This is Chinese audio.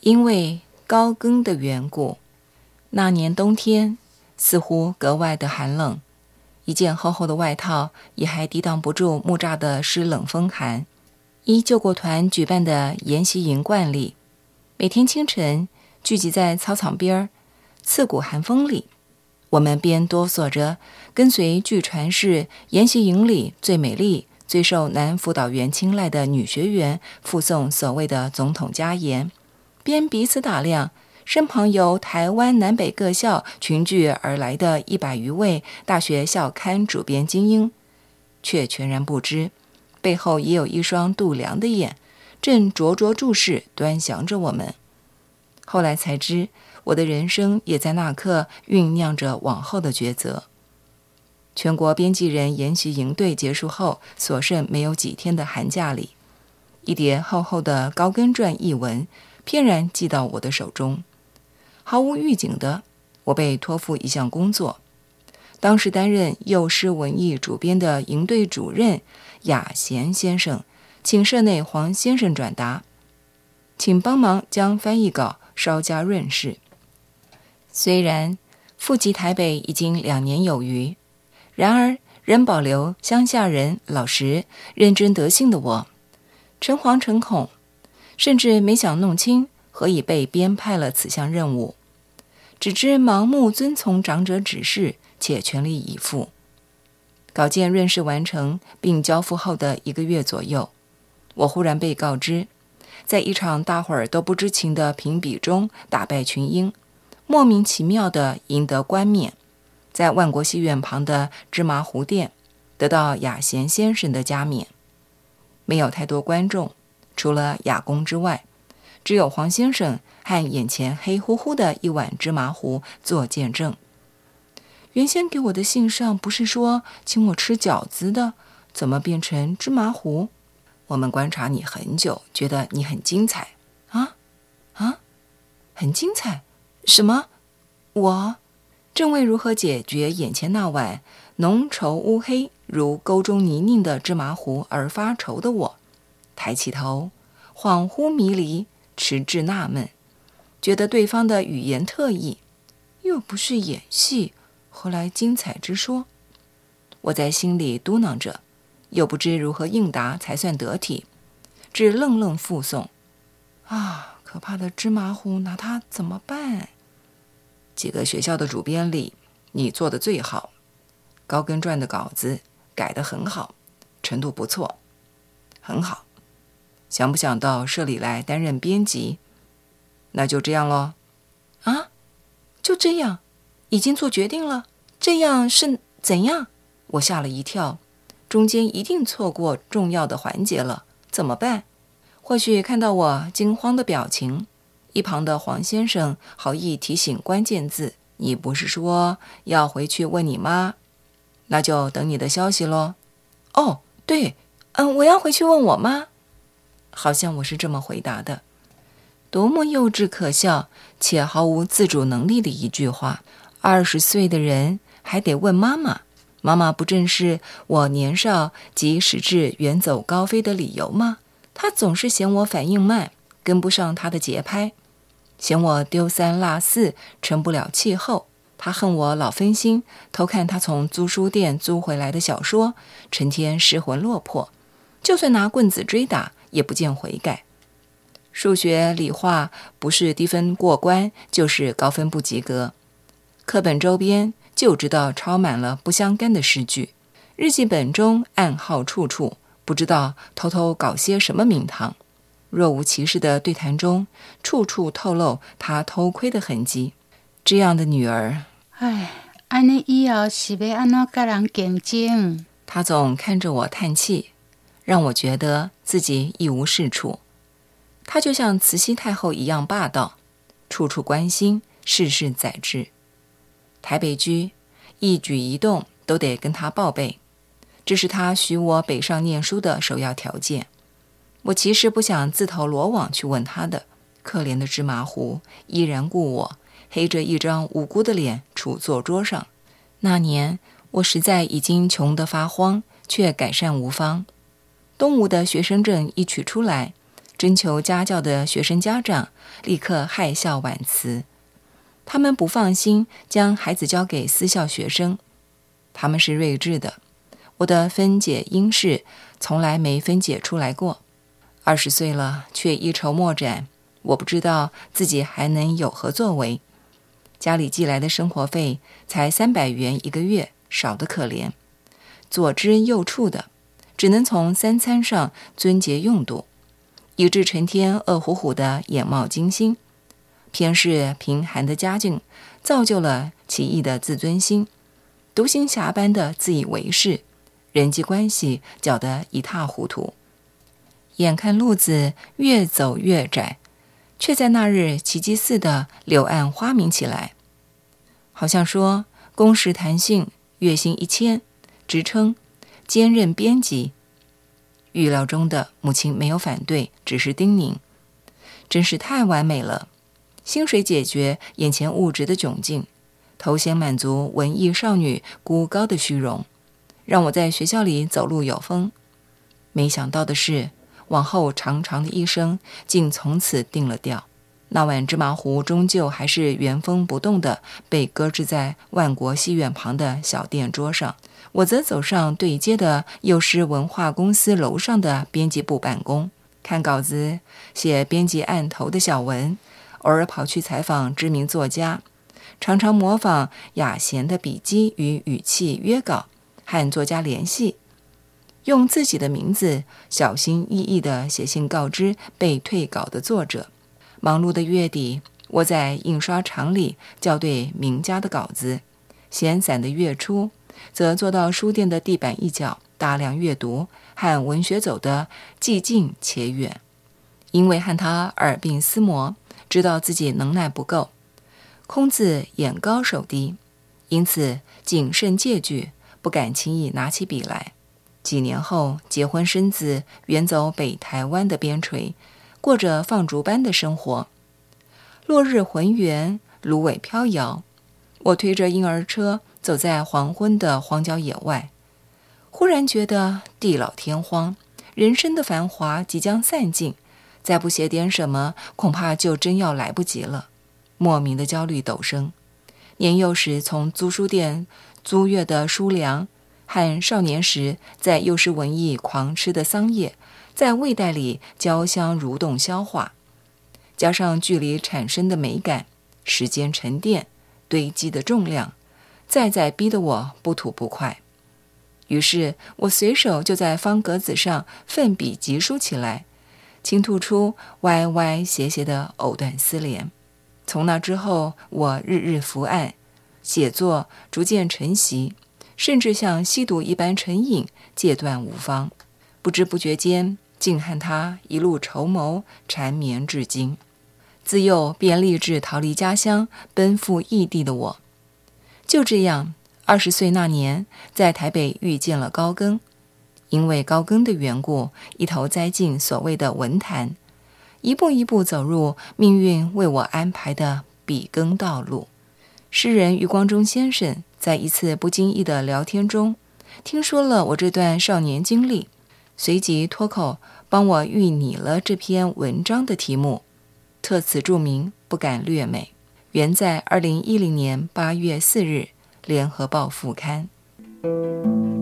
因为高更的缘故，那年冬天似乎格外的寒冷，一件厚厚的外套也还抵挡不住木栅的湿冷风寒。依救国团举办的研习营惯例，每天清晨聚集在操场边，刺骨寒风里，我们边哆嗦着跟随据传是研习营里最美丽、最受男辅导员青睐的女学员附送所谓的总统家言，边彼此打量身旁由台湾南北各校群聚而来的100余位大学校刊主编精英，却全然不知背后也有一双度量的眼，正灼灼注视端详着我们。后来才知，我的人生也在那刻酝酿着往后的抉择。全国编辑人研习营队结束后，所剩没有几天的寒假里，一叠厚厚的高更传译文翩然寄到我的手中。毫无预警的，我被托付一项工作。当时担任幼师文艺主编的营队主任雅贤先生，请社内黄先生转达，请帮忙将翻译稿稍加润饰。虽然赴籍台北已经2年有余，然而仍保留乡下人老实、认真得性的我，诚惶诚恐，甚至没想弄清何以被编派了此项任务，只知盲目遵从长者指示，且全力以赴。稿件润饰完成并交付后的1个月左右，我忽然被告知，在一场大伙儿都不知情的评比中打败群英，莫名其妙地赢得冠冕，在万国戏院旁的芝麻糊店得到雅贤先生的加冕。没有太多观众，除了雅公之外，只有黄先生和眼前黑乎乎的一碗芝麻糊做见证。原先给我的信上不是说请我吃饺子的，怎么变成芝麻糊？我们观察你很久，觉得你很精彩。很精彩？什么？我正为如何解决眼前那碗浓稠乌黑如沟中泥泞的芝麻糊而发愁的我，抬起头，恍惚迷离，迟滞纳闷，觉得对方的语言特异，又不是演戏，何来精彩之说？我在心里嘟囔着，又不知如何应答才算得体，只愣愣附送。可怕的芝麻糊，拿它怎么办？几个学校的主编里，你做得最好，高更传的稿子改得很好，程度不错，很好。想不想到社里来担任编辑？那就这样咯。就这样？已经做决定了？这样是怎样？我吓了一跳，中间一定错过重要的环节了，怎么办？或许看到我惊慌的表情，一旁的黄先生好意提醒关键字，你不是说要回去问你妈？那就等你的消息咯。对，我要回去问我妈。好像我是这么回答的。多么幼稚可笑且毫无自主能力的一句话，20岁的人还得问妈妈？妈妈不正是我年少即使至远走高飞的理由吗？她总是嫌我反应慢，跟不上她的节拍，嫌我丢三落四，成不了气候。她恨我老分心，偷看她从租书店租回来的小说，成天失魂落魄，就算拿棍子追打，也不见悔改。数学、理化不是低分过关，就是高分不及格。课本周边就知道抄满了不相干的诗句，日记本中暗号处处，不知道偷偷搞些什么名堂。若无其事的对谈中，处处透露他偷窥的痕迹。这样的女儿， 安尼以后是要安怎跟人竞争？ 她总看着我叹气，让我觉得自己一无是处。她就像慈禧太后一样霸道，处处关心，事事宰制。台北居一举一动都得跟她报备，这是她许我北上念书的首要条件。我其实不想自投罗网去问她的，可怜的芝麻糊依然故我，黑着一张无辜的脸杵坐桌上。那年我实在已经穷得发慌，却改善无方。东吴的学生证一取出来， 征求家教的学生家长立刻害笑婉辞，他们不放心将孩子交给私校学生，他们是睿智的，我的分解因式从来没分解出来过。20岁了，却一筹莫展，我不知道自己还能有何作为。家里寄来的生活费才300元一个月，少得可怜。左支右绌的，只能从3餐上遵节用度，以致成天饿乎乎的眼冒金星。偏是贫寒的家境，造就了奇异的自尊心，独行侠般的自以为是，人际关系搅得一塌糊涂。眼看路子越走越窄，却在那日奇迹似的柳暗花明起来。好像说工时弹性，月薪1000，职称兼任编辑。预料中的母亲没有反对，只是叮咛，真是太完美了。薪水解决眼前物质的窘境，头衔满足文艺少女孤高的虚荣，让我在学校里走路有风。没想到的是，往后长长的一生竟从此定了调。那碗芝麻糊终究还是原封不动地被搁置在万国戏院旁的小垫桌上，我则走上对街的幼师文化公司楼上的编辑部办公，看稿子，写编辑案头的小文，偶尔跑去采访知名作家，常常模仿雅贤的笔迹与语气约稿，和作家联系，用自己的名字小心翼翼地写信告知被退稿的作者。忙碌的月底，我在印刷厂里校对名家的稿子，闲散的月初，则坐到书店的地板一角，大量阅读，和文学走得既近且远。因为和他耳鬓厮磨，知道自己能耐不够，空自眼高手低，因此谨慎戒惧，不敢轻易拿起笔来。几年后结婚生子，远走北台湾的边陲，过着放逐般的生活。落日浑圆，芦苇飘摇，我推着婴儿车走在黄昏的荒郊野外，忽然觉得地老天荒，人生的繁华即将散尽，再不写点什么，恐怕就真要来不及了。莫名的焦虑陡升。年幼时从租书店租阅的书粮，和少年时在幼师文艺狂吃的桑叶，在胃袋里交相蠕动消化，加上距离产生的美感，时间沉淀堆积的重量，再逼得我不吐不快。于是我随手就在方格子上奋笔疾书起来，倾吐出歪歪斜斜的藕断丝连。从那之后，我日日伏案，写作逐渐成习，甚至像吸毒一般成瘾，戒断无方。不知不觉间，竟和他一路筹谋，缠绵至今。自幼便立志逃离家乡，奔赴异地的我，就这样20岁那年，在台北遇见了高更。因为高更的缘故，一头栽进所谓的文坛，一步一步走入命运为我安排的笔耕道路。诗人余光中先生在一次不经意的聊天中，听说了我这段少年经历，随即脱口帮我预拟了这篇文章的题目，特此注明，不敢略美。原在2010年8月4日联合报副刊。